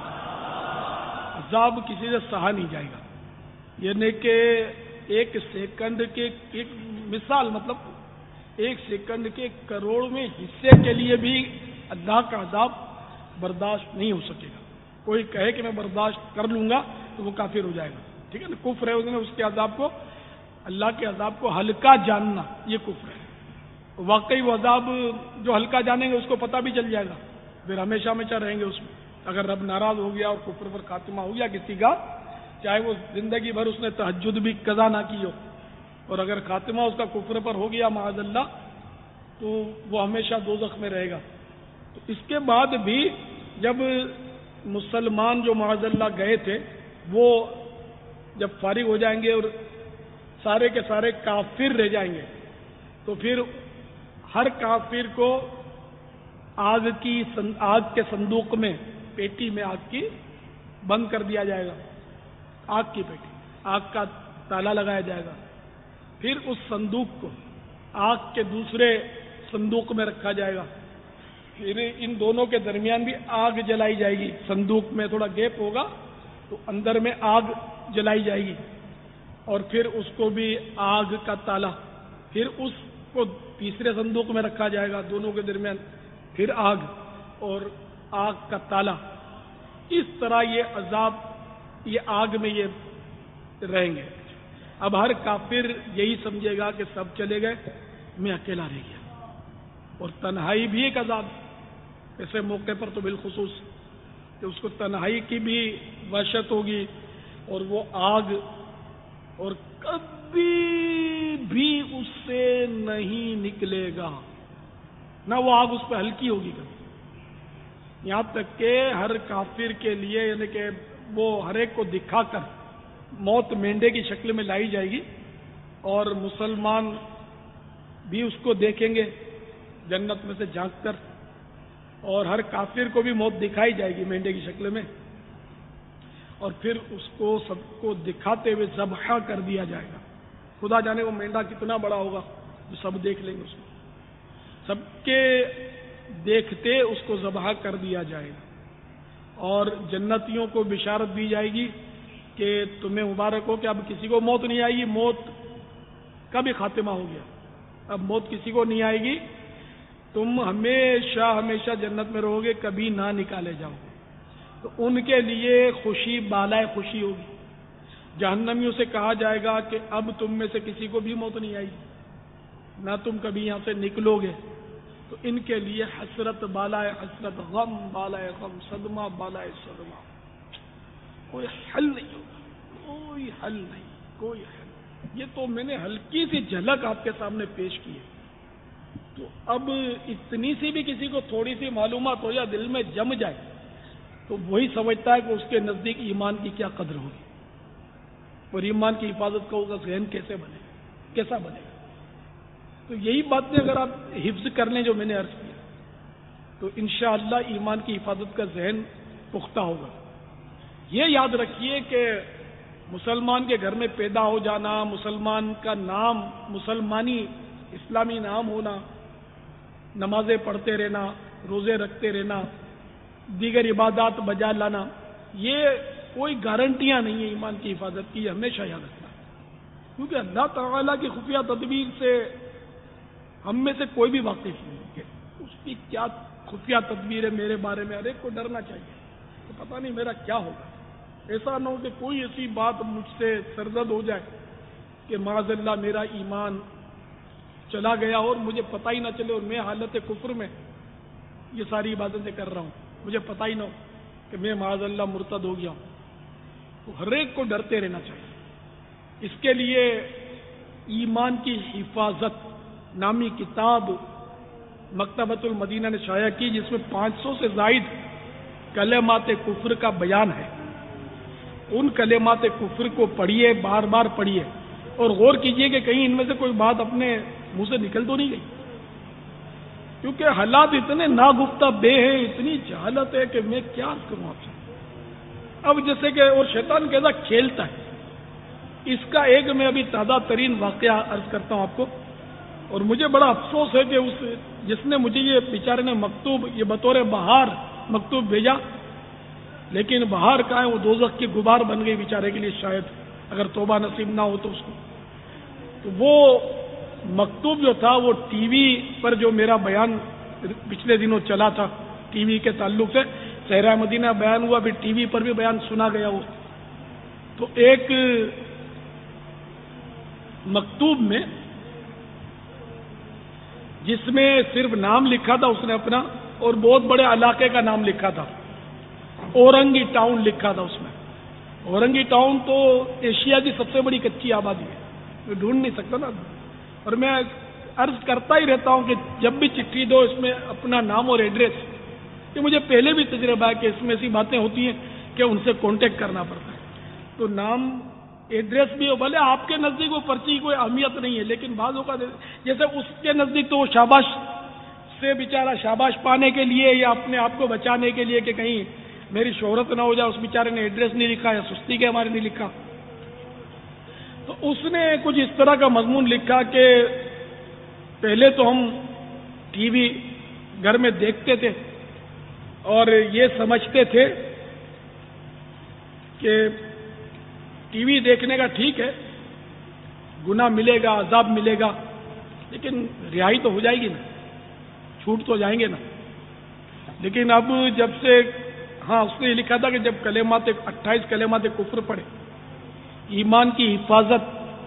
अजाब किसी से सहा नहीं जाएगा। यानी कि एक सेकंड के एक मिसाल, मतलब एक सेकंड के करोड़वें हिस्से के लिए भी अल्लाह का अजाब बर्दाश्त नहीं हो सकेगा। कोई कहे कि मैं बर्दाश्त कर लूंगा तो वो काफिर हो जाएगा, ठीक है ना। कुफ्र है उसने उसके अजाब को, अल्लाह के अजाब को हल्का जानना, ये कुफ्र है। वाकई वो अजाब जो हल्का जानेंगे उसको पता भी चल जाएगा, फिर हमेशा हमेशा रहेंगे उसमें। अगर रब नाराज हो गया और कुफ्र पर खात्मा हो गया किसी का, चाहे वो जिंदगी भर उसने तहज्जुद भी कज़ा ना की हो, और अगर खात्मा उसका कुफ्र पर हो गया माअज़ल्लाह, तो वो हमेशा दोज़ख में रहेगा। तो इसके बाद भी जब मुसलमान जो माअज़ल्लाह गए थे वो जब फारिग हो जाएंगे और सारे के सारे काफिर रह जाएंगे, तो फिर हर काफिर को आग की आग के संदूक में, पेटी में आग की बंद कर दिया जाएगा। आग की पेटी, आग का ताला लगाया जाएगा। फिर उस संदूक को आग के दूसरे संदूक में रखा जाएगा। फिर इन दोनों के दरमियान भी आग जलाई जाएगी। संदूक में थोड़ा गैप होगा तो अंदर में आग जलाई जाएगी, और फिर उसको भी आग का ताला, फिर उसको तीसरे संदूक में रखा जाएगा, दोनों के दरमियान फिर आग और आग का ताला। इस तरह ये अजाब, ये आग में ये रहेंगे। अब हर काफिर यही समझेगा कि सब चले गए, मैं अकेला रह गया। और तन्हाई भी एक अजाब, ऐसे मौके पर तो बिलखुसूस कि उसको तन्हाई की भी वहशत होगी, और वो आग, और कभी भी उससे नहीं निकलेगा, ना वो आग उस पर हल्की होगी कभी। यहां तक कि हर काफिर के लिए, यानी कि वो हर एक को दिखाकर मौत मेंढे की शक्ल में लाई जाएगी, और मुसलमान भी उसको देखेंगे जन्नत में से झांक कर, और हर काफिर को भी मौत दिखाई जाएगी मेंढे की शक्ल में, और फिर उसको सबको दिखाते हुए ज़ब्ह कर दिया जाएगा। खुदा जाने वो मेंढा कितना बड़ा होगा जो सब देख लेंगे उसको, सबके देखते उसको ज़ब्ह कर दिया जाएगा। और जन्नतियों को बिशारत दी जाएगी कि तुम्हें मुबारक हो कि अब किसी को मौत नहीं आएगी, मौत का भी खात्मा हो गया, अब मौत किसी को नहीं आएगी, तुम हमेशा हमेशा जन्नत में रहोगे, कभी ना निकाले जाओगे। तो उनके लिए खुशी बालाए खुशी होगी। जहन्नमियों से कहा जाएगा कि अब तुम में से किसी को भी मौत नहीं आएगी, ना तुम कभी यहां से निकलोगे। तो इनके लिए हसरत बालाए हसरत, गम बालाए गम, सदमा बालाए सदमा, कोई हल नहीं होगा, कोई हल नहीं, कोई हल। ये तो मैंने हल्की सी झलक आपके सामने पेश की है। तो अब इतनी सी भी किसी को थोड़ी सी मालूमात हो या दिल में जम जाए, तो वही समझता है कि उसके नजदीक ईमान की क्या कदर होगी, और ईमान की हिफाजत का उसका ज़हन कैसे बनेगा, कैसा बनेगा। तो यही बातें अगर आप हिफ्ज कर लें जो मैंने अर्ज किया, तो इंशाअल्लाह ईमान की हिफाजत का ज़हन पुख्ता होगा। ये याद रखिए कि मुसलमान के घर में पैदा हो जाना, मुसलमान का नाम, मुसलमानी इस्लामी नाम होना, नमाजें पढ़ते रहना, रोजे रखते रहना, دیگر عبادات بجا لانا، یہ کوئی گارنٹیاں نہیں ہیں ایمان کی حفاظت کی، یہ ہمیشہ یاد رکھنا، کیونکہ اللہ تعالیٰ کی خفیہ تدبیر سے ہم میں سے کوئی بھی واقف نہیں کہ اس کی کیا خفیہ تدبیر ہے میرے بارے میں. ہر ایک کو ڈرنا چاہیے کہ پتہ نہیں میرا کیا ہوگا. ایسا نہ ہو کہ کوئی ایسی بات مجھ سے سرزد ہو جائے کہ معاذ اللہ میرا ایمان چلا گیا اور مجھے پتہ ہی نہ چلے اور میں حالت کفر میں یہ ساری عبادتیں کر رہا ہوں، مجھے پتہ ہی نہ ہو کہ میں معاذ اللہ مرتد ہو گیا ہوں. تو ہر ایک کو ڈرتے رہنا چاہیے. اس کے لیے ایمان کی حفاظت نامی کتاب مکتبۃ المدینہ نے شائع کی، جس میں پانچ سو سے زائد کلمات کفر کا بیان ہے. ان کلمات کفر کو پڑھیے، بار بار پڑھیے اور غور کیجئے کہ کہیں ان میں سے کوئی بات اپنے منہ سے نکل تو نہیں گئی، کیونکہ حالات اتنے ناگفتہ بے ہیں، اتنی جہالت ہے کہ میں کیا کروں آپ سے. اب جیسے کہ اور شیطان کیسا کھیلتا ہے، اس کا ایک میں ابھی تازہ ترین واقعہ عرض کرتا ہوں آپ کو. اور مجھے بڑا افسوس ہے کہ اس جس نے مجھے یہ بیچارے نے مکتوب یہ بطور بہار مکتوب بھیجا، لیکن بہار کا ہے وہ دوزخ کی غبار بن گئی بیچارے کے لیے، شاید اگر توبہ نصیب نہ ہو تو اس کو. تو وہ مکتوب جو تھا وہ ٹی وی پر جو میرا بیان پچھلے دنوں چلا تھا ٹی وی کے تعلق سے، صحرا مدینہ بیان ہوا، پھر ٹی وی پر بھی بیان سنا گیا. وہ تو ایک مکتوب میں جس میں صرف نام لکھا تھا اس نے اپنا، اور بہت بڑے علاقے کا نام لکھا تھا، اورنگی ٹاؤن لکھا تھا اس میں. اورنگی ٹاؤن تو ایشیا کی سب سے بڑی کچی آبادی ہے، میں ڈھونڈ نہیں سکتا نا. اور میں عرض کرتا ہی رہتا ہوں کہ جب بھی چٹھی دو اس میں اپنا نام اور ایڈریس، کہ مجھے پہلے بھی تجربہ ہے کہ اس میں ایسی باتیں ہوتی ہیں کہ ان سے کانٹیکٹ کرنا پڑتا ہے. تو نام ایڈریس بھی ہو، بھلے آپ کے نزدیک وہ پرچی کی کوئی اہمیت نہیں ہے، لیکن بعض اوقات جیسے اس کے نزدیک تو وہ شاباش سے بیچارہ شاباش پانے کے لیے یا اپنے آپ کو بچانے کے لیے کہ کہیں میری شہرت نہ ہو جائے، اس بیچارے نے ایڈریس نہیں لکھا یا سستی کے ہمارے نہیں لکھا. تو اس نے کچھ اس طرح کا مضمون لکھا کہ پہلے تو ہم ٹی وی گھر میں دیکھتے تھے اور یہ سمجھتے تھے کہ ٹی وی دیکھنے کا ٹھیک ہے، گناہ ملے گا، عذاب ملے گا، لیکن رہائی تو ہو جائے گی نا، چھوٹ تو جائیں گے نا. لیکن اب جب سے ہاں اس نے یہ لکھا تھا کہ جب کلمات اٹھائیس کلمات کفر پڑھے، ایمان کی حفاظت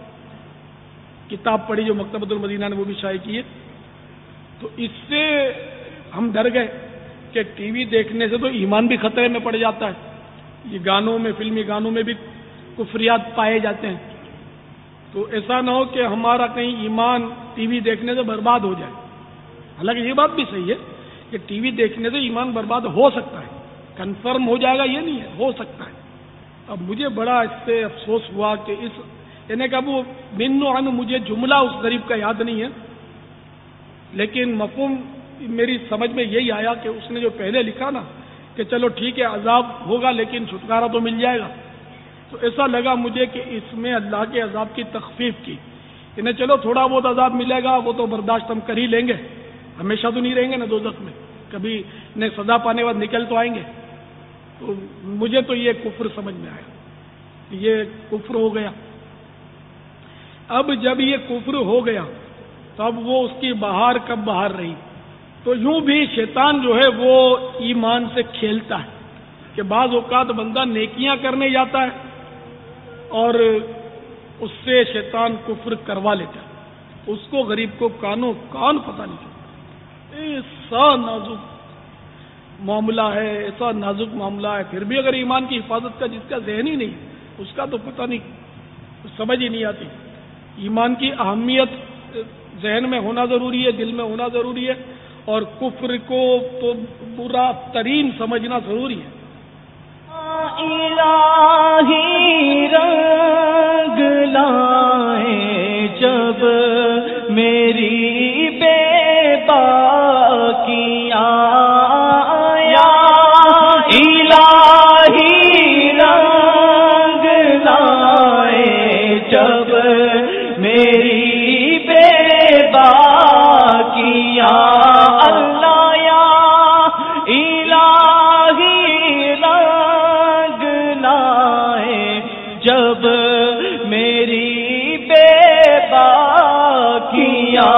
کتاب پڑھی جو مکتبۃ المدینہ نے وہ بھی شائع کی ہے، تو اس سے ہم ڈر گئے کہ ٹی وی دیکھنے سے تو ایمان بھی خطرے میں پڑ جاتا ہے. یہ گانوں میں، فلمی گانوں میں بھی کفریات پائے جاتے ہیں. تو ایسا نہ ہو کہ ہمارا کہیں ایمان ٹی وی دیکھنے سے برباد ہو جائے. حالانکہ یہ بات بھی صحیح ہے کہ ٹی وی دیکھنے سے ایمان برباد ہو سکتا ہے، کنفرم ہو جائے گا یہ نہیں ہے، ہو سکتا ہے. اب مجھے بڑا اس سے افسوس ہوا کہ اس یعنی کہ وہ من عن مجھے جملہ اس غریب کا یاد نہیں ہے، لیکن مفہوم میری سمجھ میں یہی آیا کہ اس نے جو پہلے لکھا نا کہ چلو ٹھیک ہے عذاب ہوگا لیکن چھٹکارا تو مل جائے گا، تو ایسا لگا مجھے کہ اس میں اللہ کے عذاب کی تخفیف کی، انہیں چلو تھوڑا بہت عذاب ملے گا وہ تو برداشت ہم کر ہی لیں گے، ہمیشہ تو نہیں رہیں گے نا دوزخ میں، کبھی نے سزا پانے بعد نکل تو آئیں گے. تو مجھے تو یہ کفر سمجھ میں آیا، یہ کفر ہو گیا. اب جب یہ کفر ہو گیا تب وہ اس کی بہار کب بہار رہی. تو یوں بھی شیطان جو ہے وہ ایمان سے کھیلتا ہے کہ بعض اوقات بندہ نیکیاں کرنے جاتا ہے اور اس سے شیطان کفر کروا لیتا ہے، اس کو غریب کو کانوں کان پتہ نہیں چلتا. ایسا نازک معاملہ ہے، ایسا نازک معاملہ ہے، پھر بھی اگر ایمان کی حفاظت کا جس کا ذہن ہی نہیں اس کا تو پتہ نہیں، سمجھ ہی نہیں آتی. ایمان کی اہمیت ذہن میں ہونا ضروری ہے، دل میں ہونا ضروری ہے، اور کفر کو تو برا ترین سمجھنا ضروری ہے. الہی رنگ لائے جب میری بے باکیاں، الہی رنگ لائے جب میری بے باکیاں، اللہ یا الہی میری بے باکیاں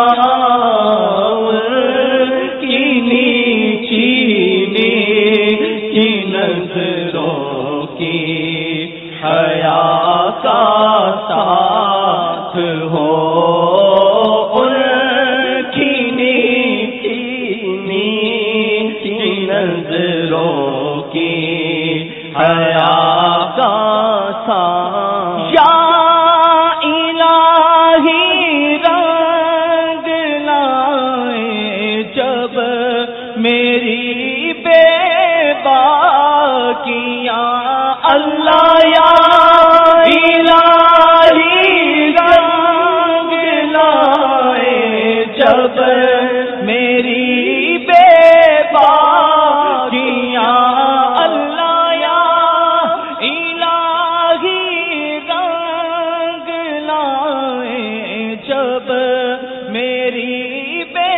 کی نیچی نیچی نظروں کی حیا کا ساتھ ہو، ان کی نیچی نیچی نظروں کی حیا کا ساتھ۔ یا الہی رنگ لائے جب میری بے باکیاں، اللہ یا الہی رنگ لائے جب میری بے باکیاں، اللہ یا الہی رنگ لائے جب میری بے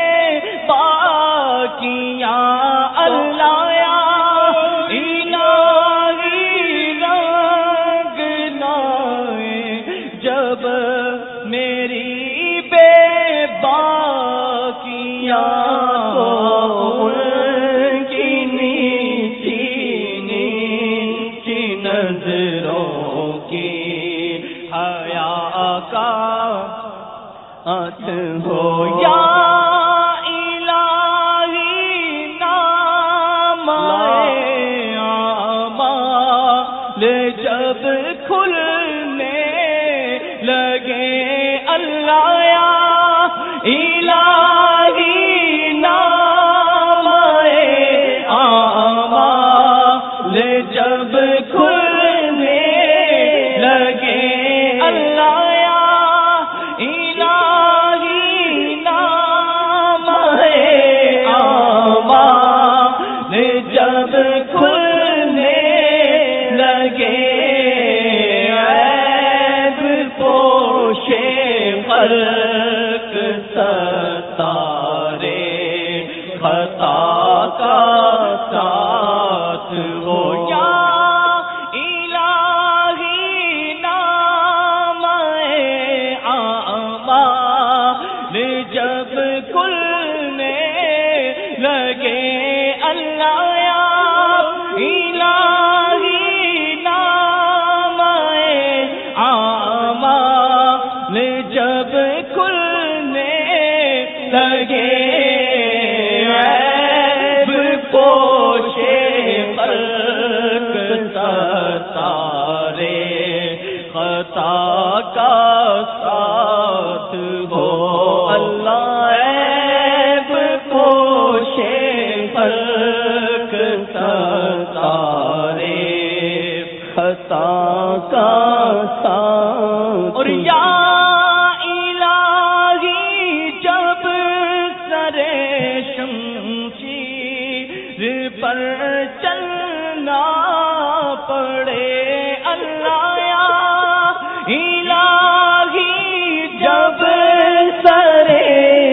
باکیاں، اللہ یا الہی رنگ لائے جب میری بے باکیاں، ان کی نیچی نیچی نظروں کی حیا کا ساتھ ہو، یا الہی نام اعمال جب کھلنے لگے، اللہ یا الہی نام اعمال جب کھلنے لگے، اللہ یا الہی نام اعمال جب کھلنے لگے، عیب پوشے خلق ستارے خطا کا ساتھ ہو، یا الہی نام اعمال جب کھلنے لگے، اللہ یا الہی نام اعمال جب کھلنے لگے، عیب پوشے خلق ستارے خطا کا ساتھ ہو، اللہ عیب پوشے خلق ستارے خطا کا ساتھ، اور یا الہی جب سرے شمشیر پر چلنا پڑے، اللہ یا الہی جب سرے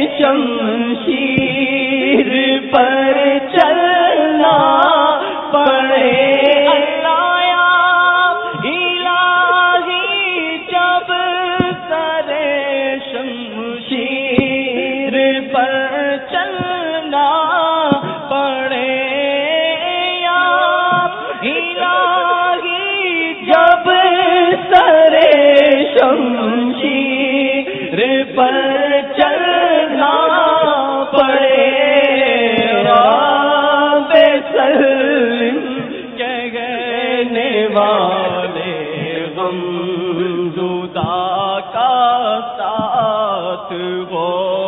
شمشیر پر چلنا پڑے، اللہ یا الہی جب سرے شمشیر پر چلنا پڑے، یا الہی جب سرے شمشیر پر چلنا پڑے، بے سلم کہنے والے غم زدہ کا ساتھ ہو،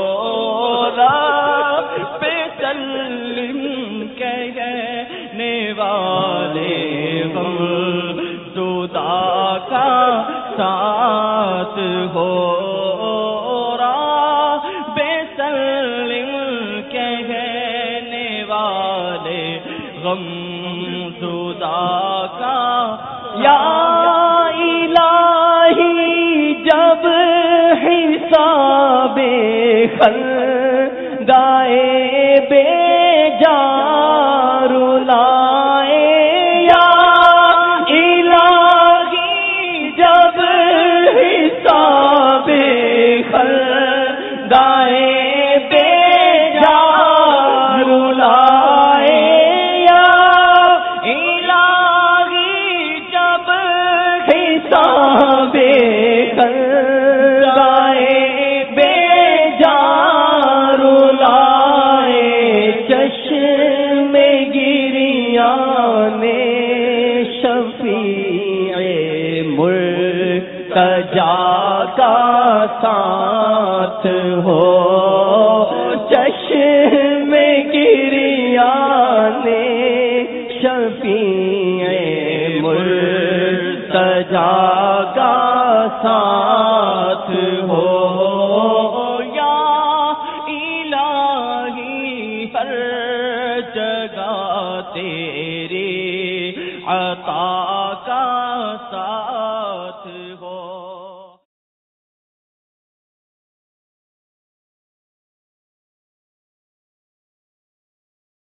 بے سلم کہنے والے غم زدہ کا ساتھ ہو، بے سلم کہنے والے غم زدہ کا، یا الہی جب حساب خلدائے بے جار لائے، یا الہی جب سجا کا ساتھ ہو، چشم گریان شفیع مرتجا کا ساتھ ہو، یا الہی ہر جگہ تیری عطا کا ساتھ ہو۔